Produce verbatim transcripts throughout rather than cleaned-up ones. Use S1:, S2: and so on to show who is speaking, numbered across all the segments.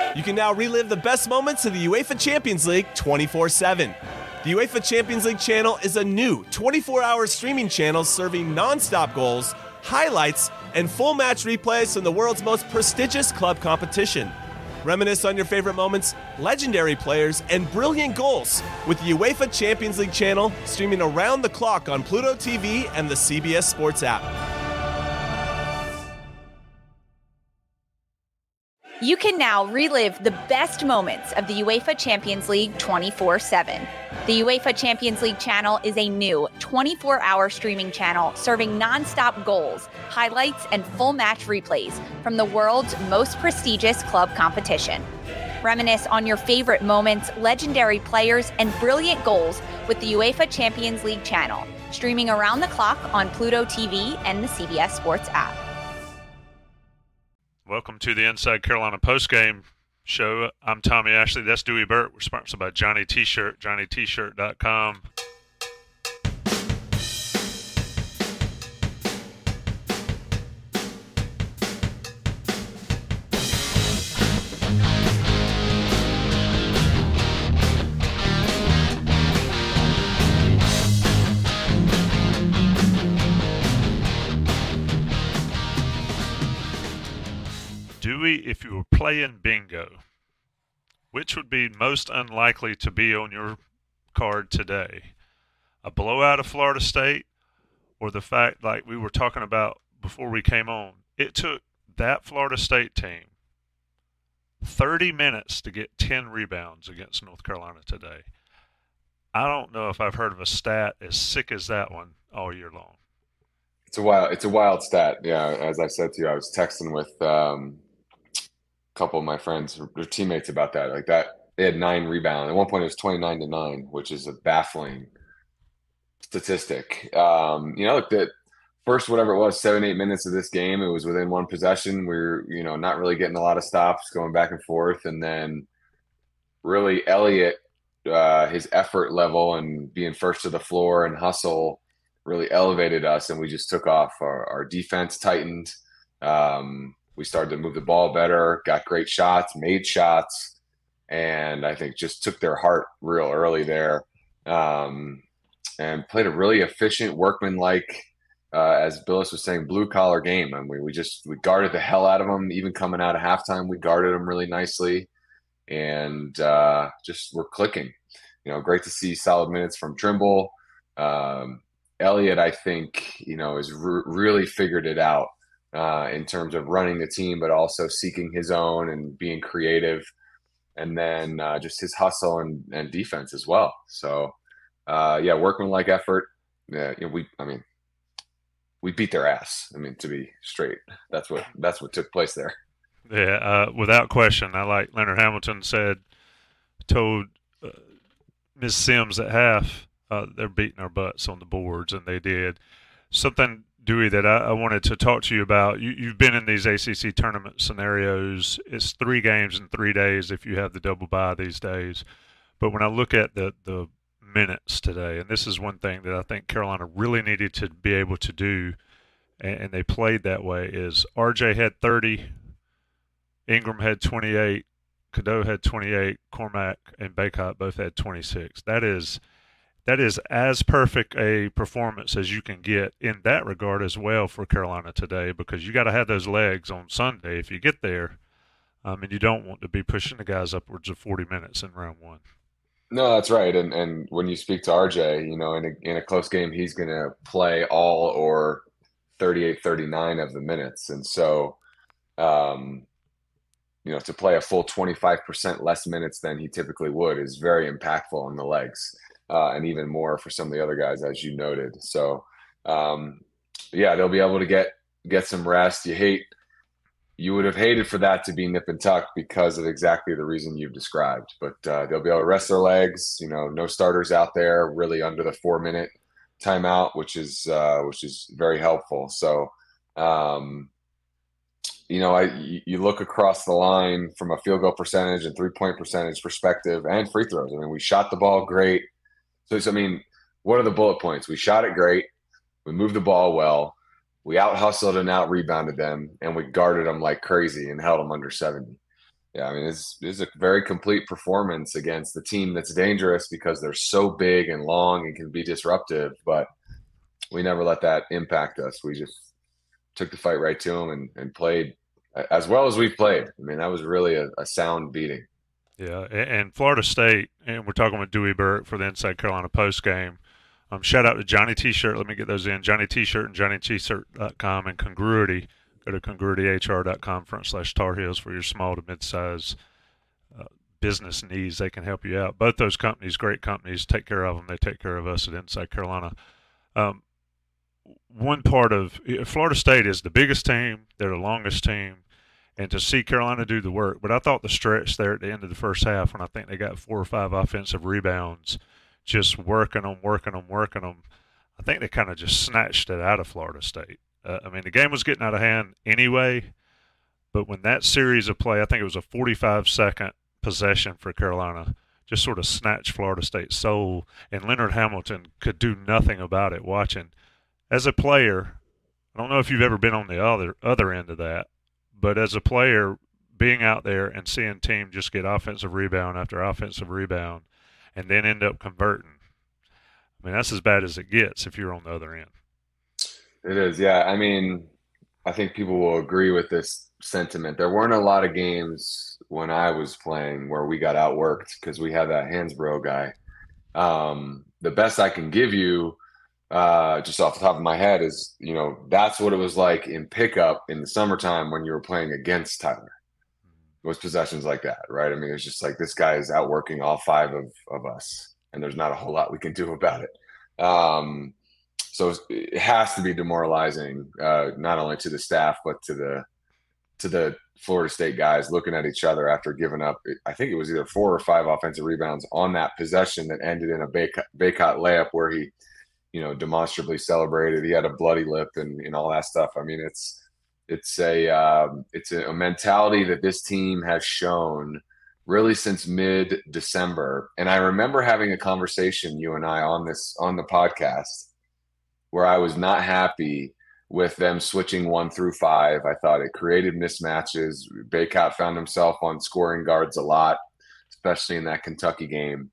S1: You can now relive the best moments of the UEFA Champions League twenty-four seven. The UEFA Champions League channel is a new twenty-four hour streaming channel serving non-stop goals, highlights, and full match replays from the world's most prestigious club competition. Reminisce on your favorite moments, legendary players, and brilliant goals with the UEFA Champions League channel streaming around the clock on Pluto T V and the C B S Sports app.
S2: You can now relive the best moments of the UEFA Champions League twenty-four seven. The UEFA Champions League channel is a new twenty-four hour streaming channel serving non-stop goals, highlights, and full match replays from the world's most prestigious club competition. Reminisce on your favorite moments, legendary players, and brilliant goals with the UEFA Champions League channel, streaming around the clock on Pluto T V and the C B S Sports app.
S3: Welcome to the Inside Carolina postgame show. I'm Tommy Ashley. That's Dewey Burt. We're sponsored by Johnny T-Shirt, johnny t shirt dot com. Dewey, if you were playing bingo, which would be most unlikely to be on your card today? A blowout of Florida State, or the fact, like we were talking about before we came on, it took that Florida State team thirty minutes to get ten rebounds against North Carolina today. I don't know if I've heard of a stat as sick as that one all year long.
S4: It's a wild, it's a wild stat. Yeah, as I said to you, I was texting with um, a couple of my friends, their teammates, about that. Like that, they had nine rebounds. At one point, it was twenty-nine to nine, which is a baffling statistic. Um, you know, like the first, whatever it was, seven, eight minutes of this game, it was within one possession. We were, you know, not really getting a lot of stops, going back and forth, and then really Elliott, uh, his effort level and being first to the floor and hustle really elevated us, and we just took off. Our, our defense tightened. Um, we started to move the ball better, got great shots, made shots, and I think just took their heart real early there, um, and played a really efficient, workman-like, uh, as Billis was saying, blue-collar game. I mean, we just we guarded the hell out of them. Even coming out of halftime, we guarded them really nicely, and uh, just were clicking. You know, great to see solid minutes from Trimble. Um, Elliott, I think, you know, has re- really figured it out uh, in terms of running the team, but also seeking his own and being creative. And then uh, just his hustle and, and defense as well. So, uh, yeah, workmanlike effort. Yeah, you know, we, I mean, we beat their ass. I mean, to be straight, that's what that's what took place there.
S3: Yeah, uh, without question. I like Leonard Hamilton said, told uh, Miz Sims at half, Uh, they're beating our butts on the boards, and they did. Something, Dewey, that I, I wanted to talk to you about. You, you've been in these A C C tournament scenarios. It's three games in three days if you have the double bye these days. But when I look at the, the minutes today, and this is one thing that I think Carolina really needed to be able to do, and, and they played that way, is R J had thirty, Ingram had twenty-eight, Cadeau had twenty-eight, Cormac and Bacot both had twenty-six. That is – That is as perfect a performance as you can get in that regard as well for Carolina today, because you got to have those legs on Sunday if you get there, um, and you don't want to be pushing the guys upwards of forty minutes in round one.
S4: No, that's right. And and when you speak to R J, you know, in a, in a close game, he's going to play all or thirty-eight, thirty-nine of the minutes. And so, um, you know, to play a full twenty-five percent less minutes than he typically would is very impactful on the legs. Uh, and even more for some of the other guys, as you noted. So, um, yeah, they'll be able to get get some rest. You hate, you would have hated for that to be nip and tuck because of exactly the reason you've described. But uh, they'll be able to rest their legs. You know, no starters out there, really under the four minute timeout, which is uh, which is very helpful. So, um, you know, I you look across the line from a field goal percentage and three point percentage perspective, and free throws. I mean, we shot the ball great. So, so, I mean, what are the bullet points? We shot it great. We moved the ball well. We out-hustled and out-rebounded them, and we guarded them like crazy and held them under seventy. Yeah, I mean, it's, it's a very complete performance against the team that's dangerous because they're so big and long and can be disruptive, but we never let that impact us. We just took the fight right to them and, and played as well as we've played. I mean, that was really a, a sound beating.
S3: Yeah, and Florida State, and we're talking with Dewey Burke for the Inside Carolina post game. Um, shout out to Johnny T-Shirt. Let me get those in. Johnny T-Shirt and Johnny T Shirt dot com and Congruity. Go to congruity h r dot com front slash Tar Heels for your small to mid-size uh, business needs. They can help you out. Both those companies, great companies. Take care of them. They take care of us at Inside Carolina. Um, one part of Florida State is the biggest team. They're the longest team. And to see Carolina do the work. But I thought the stretch there at the end of the first half when I think they got four or five offensive rebounds, just working them, working them, working them, I think they kind of just snatched it out of Florida State. Uh, I mean, the game was getting out of hand anyway, but when that series of play, I think it was a forty-five second possession for Carolina, just sort of snatched Florida State's soul, and Leonard Hamilton could do nothing about it watching. As a player, I don't know if you've ever been on the other other end of that, but as a player, being out there and seeing team just get offensive rebound after offensive rebound and then end up converting, I mean, that's as bad as it gets if you're on the other end.
S4: It is, yeah. I mean, I think people will agree with this sentiment. There weren't a lot of games when I was playing where we got outworked because we had that Hansbrough guy. Um, the best I can give you, uh, just off the top of my head, is, you know, that's what it was like in pickup in the summertime when you were playing against Tyler. It was possessions like that, right? I mean, it's just like this guy is outworking all five of, of us, and there's not a whole lot we can do about it. Um, So it has to be demoralizing, uh, not only to the staff but to the to the Florida State guys looking at each other after giving up. I think it was either four or five offensive rebounds on that possession that ended in a Baycott, Baycott layup where he, you know, demonstrably celebrated. He had a bloody lip and, and all that stuff. I mean, it's it's a um, it's a mentality that this team has shown really since mid-December. And I remember having a conversation, you and I, on this on the podcast, where I was not happy with them switching one through five. I thought it created mismatches. Baycott found himself on scoring guards a lot, especially in that Kentucky game.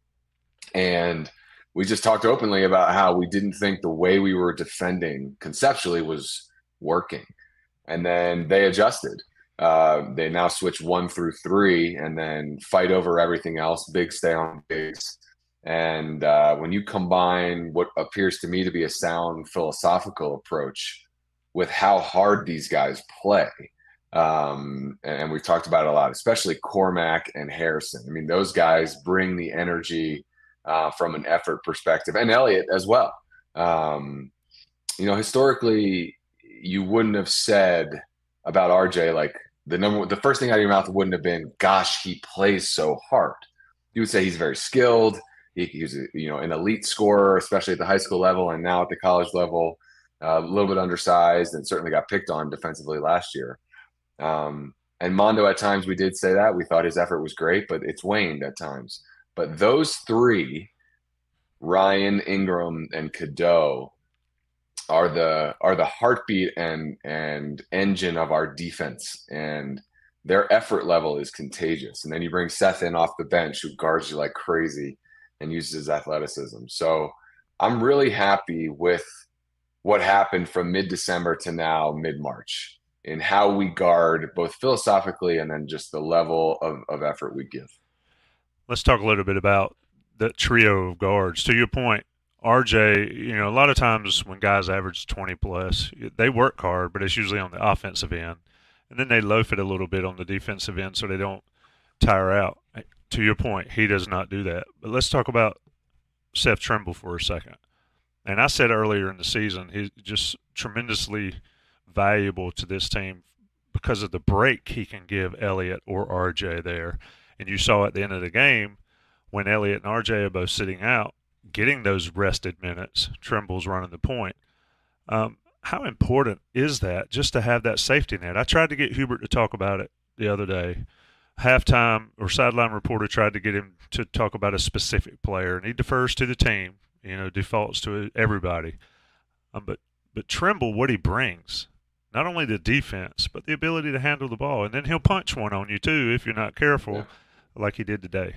S4: And we just talked openly about how we didn't think the way we were defending conceptually was working. And then they adjusted. Uh, they now switch one through three and then fight over everything else. Big stay on bigs. And uh, when you combine what appears to me to be a sound philosophical approach with how hard these guys play, um, and we've talked about it a lot, especially Cormac and Harrison. I mean, those guys bring the energy uh, from an effort perspective, and Elliott as well. Um, you know, historically, you wouldn't have said about R J, like the number, the first thing out of your mouth wouldn't have been, "Gosh, he plays so hard." You would say he's very skilled. He's, you know, an elite scorer, especially at the high school level and now at the college level. Uh, a little bit undersized and certainly got picked on defensively last year. Um, and Mondo, at times we did say that. We thought his effort was great, but it's waned at times. But those three, Ryan, Ingram, and Cadeau, are the are the heartbeat and and engine of our defense. And their effort level is contagious. And then you bring Seth in off the bench, who guards you like crazy and uses his athleticism. So I'm really happy with what happened from mid-December to now mid-March in how we guard both philosophically and then just the level of, of effort we give.
S3: Let's talk a little bit about the trio of guards. To your point, R J, you know, a lot of times when guys average twenty plus, they work hard, but it's usually on the offensive end. And then they loaf it a little bit on the defensive end so they don't tire out. To your point, he does not do that. But let's talk about Seth Trimble for a second. And I said earlier in the season, he's just tremendously valuable to this team because of the break he can give Elliott or R J there. And you saw at the end of the game when Elliott and R J are both sitting out, getting those rested minutes, Trimble's running the point. Um, how important is that just to have that safety net? I tried to get Hubert to talk about it the other day. Halftime or sideline reporter tried to get him to talk about a specific player, and he defers to the team, you know, defaults to everybody. Um, but but Trimble, what he brings, not only the defense, but the ability to handle the ball. And then he'll punch one on you too if you're not careful, yeah. like he did today.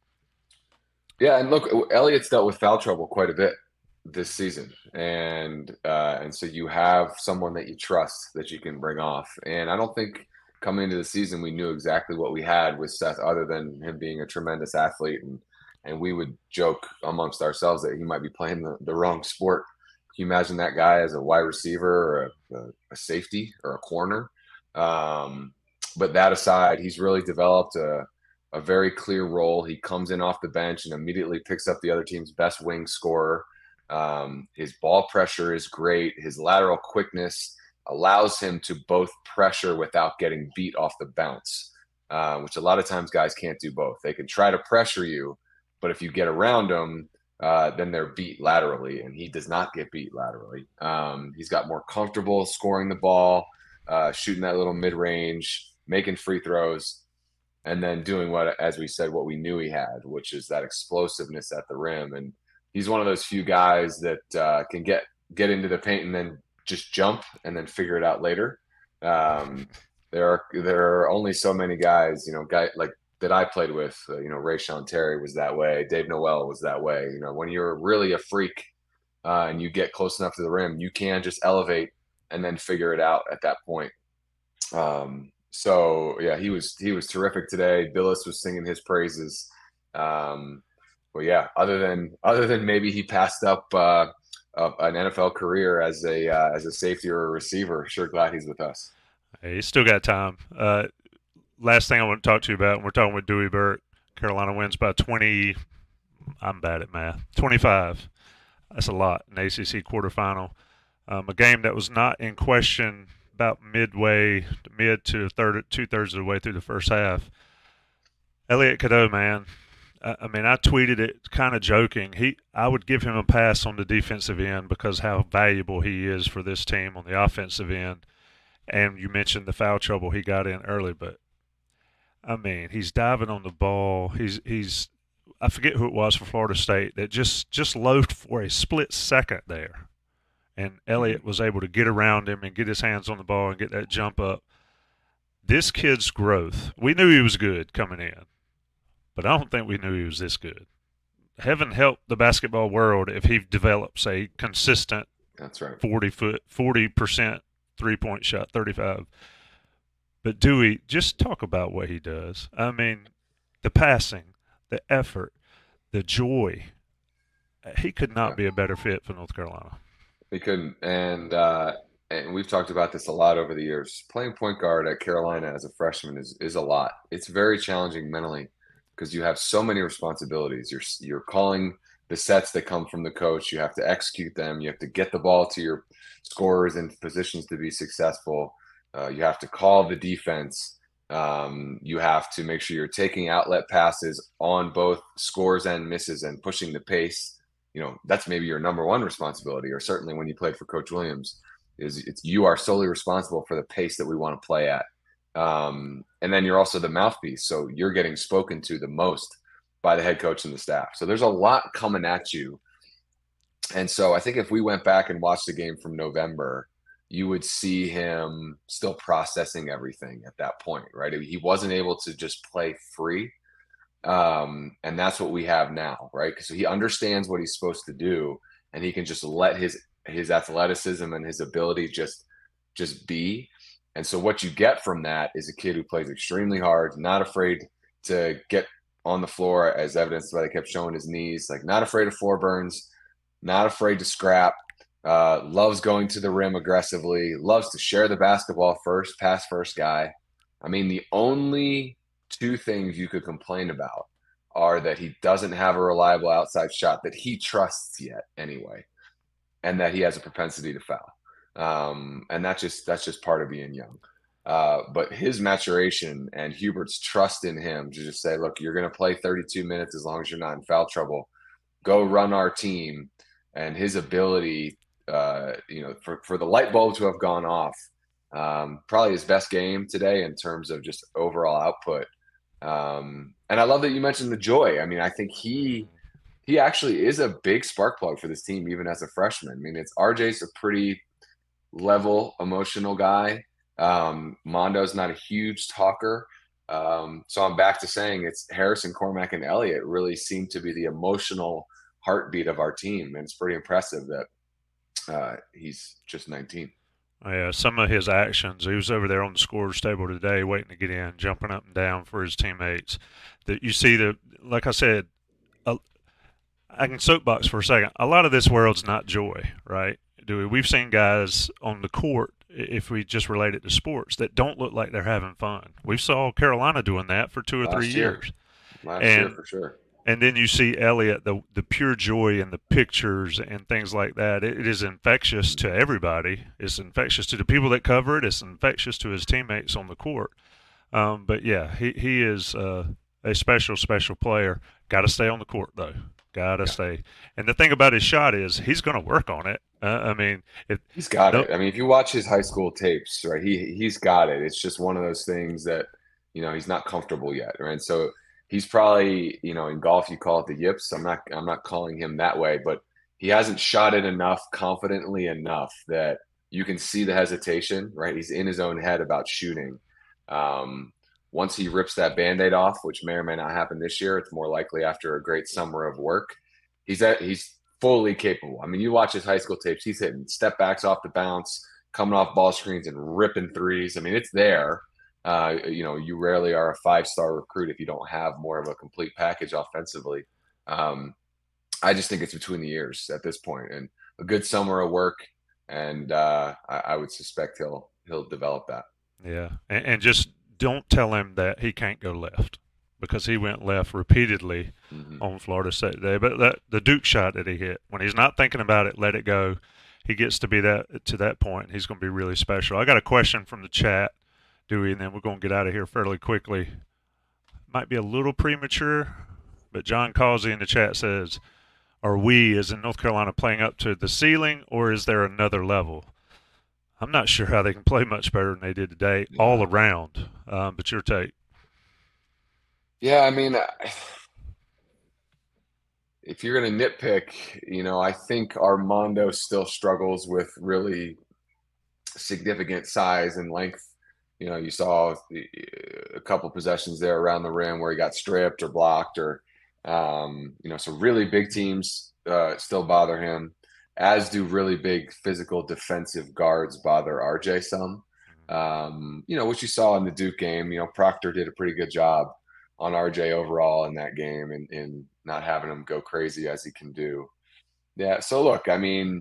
S4: Yeah, and look, Elliott's dealt with foul trouble quite a bit this season, and uh, and so you have someone that you trust that you can bring off. And I don't think coming into the season we knew exactly what we had with Seth, other than him being a tremendous athlete, and and we would joke amongst ourselves that he might be playing the, the wrong sport. Can you imagine that guy as a wide receiver or a, a safety or a corner? Um, but that aside, he's really developed a a very clear role. He comes in off the bench and immediately picks up the other team's best wing scorer. Um, his ball pressure is great. His lateral quickness allows him to both pressure without getting beat off the bounce, uh, which a lot of times guys can't do both. They can try to pressure you, but if you get around them, uh, then they're beat laterally, and he does not get beat laterally. Um, he's got more comfortable scoring the ball, uh, shooting that little mid-range, making free throws, and then doing what, as we said, what we knew he had, which is that explosiveness at the rim. And he's one of those few guys that uh, can get get into the paint and then just jump and then figure it out later. Um, there are there are only so many guys, you know, guy like that I played with. Uh, you know, Rayshon Terry was that way. Dave Noel was that way. You know, when you're really a freak uh, and you get close enough to the rim, you can just elevate and then figure it out at that point. Um, So yeah, he was he was terrific today. Billis was singing his praises. Um, well, yeah. Other than other than maybe he passed up uh, uh, an N F L career as a uh, as a safety or a receiver. Sure, glad he's with us.
S3: Hey, he's still got time. Uh, last thing I want to talk to you about, and we're talking with Dewey Burke. Carolina wins by twenty. I'm bad at math. twenty-five. That's a lot in the A C C quarterfinal. Um, a game that was not in question about midway, mid to third, two-thirds of the way through the first half. Elliot Cadeau, man, I, I mean, I tweeted it kind of joking. He, I would give him a pass on the defensive end because how valuable he is for this team on the offensive end. And you mentioned the foul trouble he got in early, but, I mean, he's diving on the ball. He's, he's I forget who it was for Florida State that just, just loafed for a split second there. And Elliott was able to get around him and get his hands on the ball and get that jump up. This kid's growth, we knew he was good coming in, but I don't think we knew he was this good. Heaven help the basketball world if he develops a consistent
S4: That's right.
S3: forty foot, forty percent three-point shot, thirty-five. But Dewey, just talk about what he does. I mean, the passing, the effort, the joy. He could not yeah. be a better fit for North Carolina.
S4: He couldn't, and uh, and we've talked about this a lot over the years. Playing point guard at Carolina as a freshman is is a lot. It's very challenging mentally because you have so many responsibilities. You're you're calling the sets that come from the coach. You have to execute them. You have to get the ball to your scorers in positions to be successful. Uh, you have to call the defense. Um, you have to make sure you're taking outlet passes on both scores and misses and pushing the pace. You know, that's maybe your number one responsibility, or certainly when you played for Coach Williams, is it's you are solely responsible for the pace that we want to play at. Um, and then you're also the mouthpiece. So you're getting spoken to the most by the head coach and the staff. So there's a lot coming at you. And so I think if we went back and watched the game from November, you would see him still processing everything at that point, right? He wasn't able to just play free. Um, and that's what we have now, right? So he understands what he's supposed to do, and he can just let his his athleticism and his ability just just be. And so what you get from that is a kid who plays extremely hard, not afraid to get on the floor, as evidenced by they kept showing his knees, like not afraid of floor burns, not afraid to scrap, uh, loves going to the rim aggressively, loves to share the basketball first, pass first guy. I mean, the only two things you could complain about are that he doesn't have a reliable outside shot that he trusts yet anyway, and that he has a propensity to foul. Um, and that's just, that's just part of being young. Uh, but his maturation and Hubert's trust in him to just say, look, you're going to play thirty-two minutes as long as you're not in foul trouble, go run our team. And his ability, uh, you know, for, for the light bulb to have gone off, um, probably his best game today in terms of just overall output. Um, and I love that you mentioned the joy. I mean, I think he he actually is a big spark plug for this team, even as a freshman. I mean, it's R J's a pretty level emotional guy. Um, Mondo's not a huge talker. Um, so I'm back to saying it's Harrison, Cormac, and Elliott really seem to be the emotional heartbeat of our team. And it's pretty impressive that uh, he's just nineteen.
S3: Yeah, some of his actions, he was over there on the scorer's table today waiting to get in, jumping up and down for his teammates. That you see the, like I said, uh, I can soapbox for a second. A lot of this world's not joy, right? Do we? We've seen guys on the court, if we just relate it to sports, that don't look like they're having fun. We saw Carolina doing that for two or
S4: Last
S3: three
S4: year.
S3: years.
S4: Last
S3: and,
S4: year, for sure.
S3: And then you see Elliott, the the pure joy in the pictures and things like that. It, it is infectious to everybody. It's infectious to the people that cover it. It's infectious to his teammates on the court. Um, but yeah, he he is uh, a special, special player. Got to stay on the court though. Got to yeah. stay. And the thing about his shot is he's going to work on it. Uh, I mean, if,
S4: he's got it. I mean, if you watch his high school tapes, right, he he's got it. It's just one of those things that, you know, he's not comfortable yet, right? So he's probably, you know, in golf you call it the yips. I'm not I'm not calling him that way, but he hasn't shot it enough confidently enough that you can see the hesitation, right? He's in his own head about shooting. Um, once he rips that Band-Aid off, which may or may not happen this year, it's more likely after a great summer of work. He's at he's fully capable. I mean, you watch his high school tapes, he's hitting step backs off the bounce, coming off ball screens and ripping threes. I mean, it's there. Uh, you know, you rarely are a five-star recruit if you don't have more of a complete package offensively. Um, I just think it's between the ears at this point, and a good summer of work, and uh, I, I would suspect he'll he'll develop that.
S3: Yeah, and, and just don't tell him that he can't go left, because he went left repeatedly mm-hmm. on Florida State today. But that the Duke shot that he hit, when he's not thinking about it, let it go. He gets to be that to that point. He's going to be really special. I got a question from the chat, Dewey, and then we're going to get out of here fairly quickly. Might be a little premature, but John Causey in the chat says, are we, as in North Carolina, playing up to the ceiling, or is there another level? I'm not sure how they can play much better than they did today yeah. all around, um, but your take.
S4: Yeah, I mean, if you're going to nitpick, you know, I think Armando still struggles with really significant size and length. You know, you saw a couple possessions there around the rim where he got stripped or blocked or, um, you know, so really big teams uh, still bother him, as do really big physical defensive guards bother R J some. Um, you know, what you saw in the Duke game, you know, Proctor did a pretty good job on R J overall in that game and, and not having him go crazy as he can do. Yeah, so look, I mean,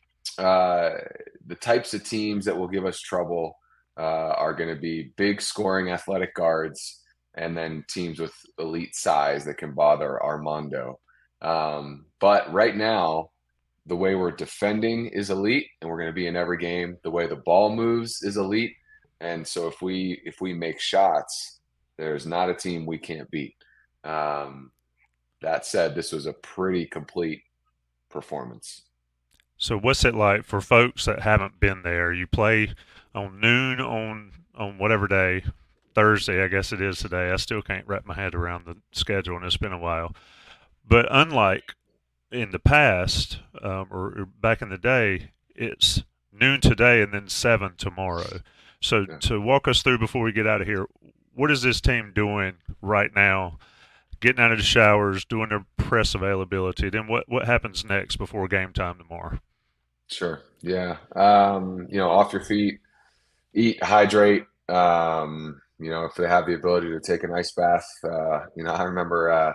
S4: uh, the types of teams that will give us trouble uh, are going to be big scoring athletic guards and then teams with elite size that can bother Armando. Um, but right now, the way we're defending is elite, and we're going to be in every game. The way the ball moves is elite. And so if we if we make shots, there's not a team we can't beat. Um, that said, this was a pretty complete performance.
S3: So what's it like for folks that haven't been there? You play on noon on on whatever day, Thursday, I guess it is today. I still can't wrap my head around the schedule, and it's been a while. But unlike in the past, um, or, or back in the day, it's noon today and then seven tomorrow. So yeah. to walk us through before we get out of here, what is this team doing right now? Getting out of the showers, doing their press availability. Then what, what happens next before game time tomorrow?
S4: Sure. Yeah. Um, you know, off your feet, eat, hydrate. Um, you know, if they have the ability to take an ice bath. Uh, you know, I remember uh,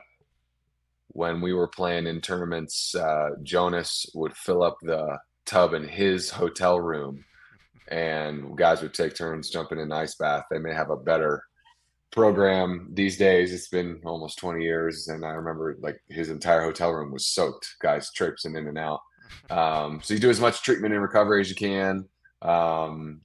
S4: when we were playing in tournaments, uh, Jonas would fill up the tub in his hotel room, and guys would take turns jumping in an ice bath. They may have a better program these days. It's been almost twenty years, and I remember like his entire hotel room was soaked, guys traipsing in and out. Um, so you do as much treatment and recovery as you can. Um,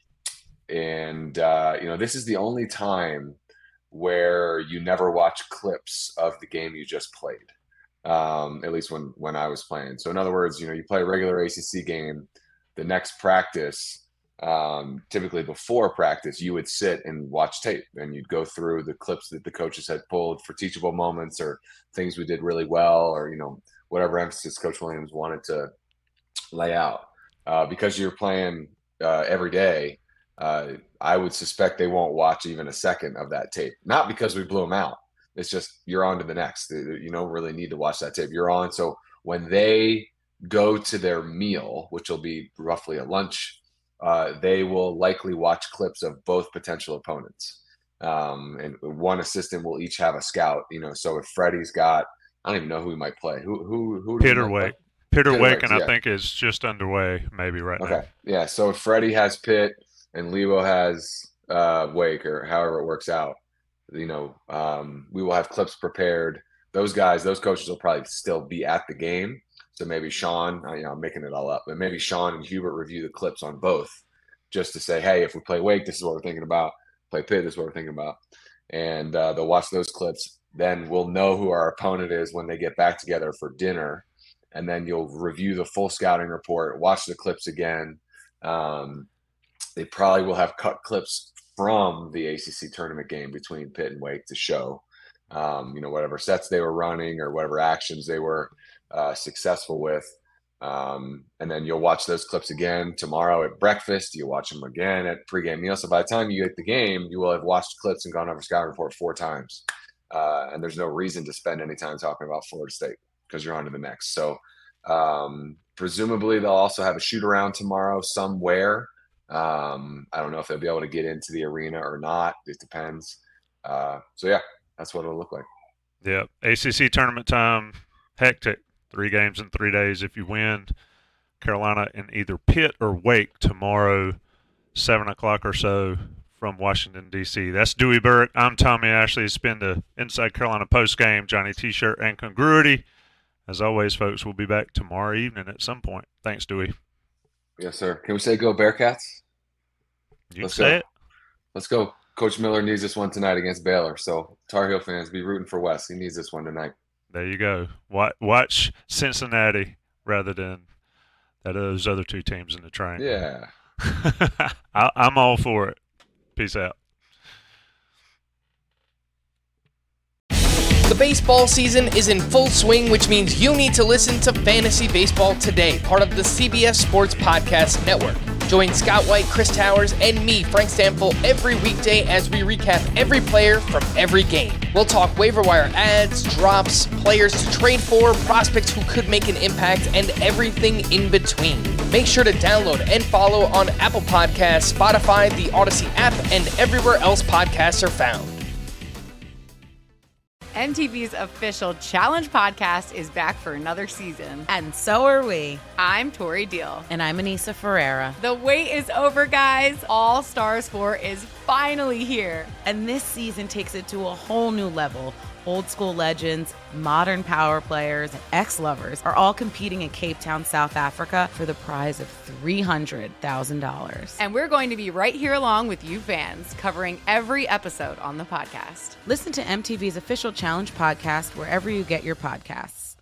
S4: and, uh, you know, this is the only time where you never watch clips of the game you just played, um, at least when, when I was playing. So in other words, you know, you play a regular A C C game, the next practice, um, typically before practice, you would sit and watch tape and you'd go through the clips that the coaches had pulled for teachable moments or things we did really well, or, you know, whatever emphasis Coach Williams wanted to lay out, uh, because you're playing uh, every day, uh, I would suspect they won't watch even a second of that tape. Not because we blew them out. It's just you're on to the next. You don't really need to watch that tape. You're on. So when they go to their meal, which will be roughly a lunch, uh, they will likely watch clips of both potential opponents. Um, and one assistant will each have a scout. You know, so if Freddie's got, I don't even know who he might play. Who who who?
S3: Peter Wake. Peter Wake, and
S4: yeah.
S3: I think is just underway, maybe right
S4: okay.
S3: now.
S4: Okay, yeah. So if Freddie has Pitt and Lebo has uh, Wake, or however it works out, you know, um, we will have clips prepared. Those guys, those coaches will probably still be at the game. So maybe Sean, you know, I'm making it all up, but maybe Sean and Hubert review the clips on both, just to say, hey, if we play Wake, this is what we're thinking about. Play Pitt, this is what we're thinking about. And uh, they'll watch those clips. Then we'll know who our opponent is when they get back together for dinner. And then you'll review the full scouting report, watch the clips again. Um, they probably will have cut clips from the A C C tournament game between Pitt and Wake to show, um, you know, whatever sets they were running or whatever actions they were uh, successful with. Um, and then you'll watch those clips again tomorrow at breakfast. You watch them again at pregame meal. So by the time you get the game, you will have watched clips and gone over scouting report four times. Uh, and there's no reason to spend any time talking about Florida State because you're on to the next. So um, presumably they'll also have a shoot around tomorrow somewhere. Um, I don't know if they'll be able to get into the arena or not. It depends. Uh, so yeah, that's what it'll look like.
S3: Yeah. A C C tournament time, hectic. Three games in three days. If you win, Carolina in either Pitt or Wake tomorrow, seven o'clock or so from Washington, D C. That's Dewey Burke. I'm Tommy Ashley. It's been the Inside Carolina postgame, Johnny T-shirt, and Congruity. As always, folks, we'll be back tomorrow evening at some point. Thanks, Dewey.
S4: Yes, sir. Can we say go Bearcats?
S3: You
S4: Let's
S3: can say
S4: go.
S3: it.
S4: Let's go. Coach Miller needs this one tonight against Baylor. So Tar Heel fans, be rooting for Wes. He needs this one tonight.
S3: There you go. Watch, watch Cincinnati rather than that those other two teams in the triangle.
S4: Yeah.
S3: I, I'm all for it. Peace out.
S5: The baseball season is in full swing, which means you need to listen to Fantasy Baseball Today, part of the C B S Sports Podcast Network. Join Scott White, Chris Towers, and me, Frank Stample, every weekday as we recap every player from every game. We'll talk waiver wire ads, drops, players to trade for, prospects who could make an impact, and everything in between. Make sure to download and follow on Apple Podcasts, Spotify, the Odyssey app, and everywhere else podcasts are found.
S6: M T V's official Challenge podcast is back for another season.
S7: And so are we.
S6: I'm Tori Deal.
S7: And I'm Anissa Ferreira.
S6: The wait is over, guys. All Stars four is finally here.
S7: And this season takes it to a whole new level. Old school legends, modern power players, and ex-lovers are all competing in Cape Town, South Africa for the prize of three hundred thousand dollars.
S6: And we're going to be right here along with you fans, covering every episode on the podcast.
S7: Listen to M T V's official Challenge podcast wherever you get your podcasts.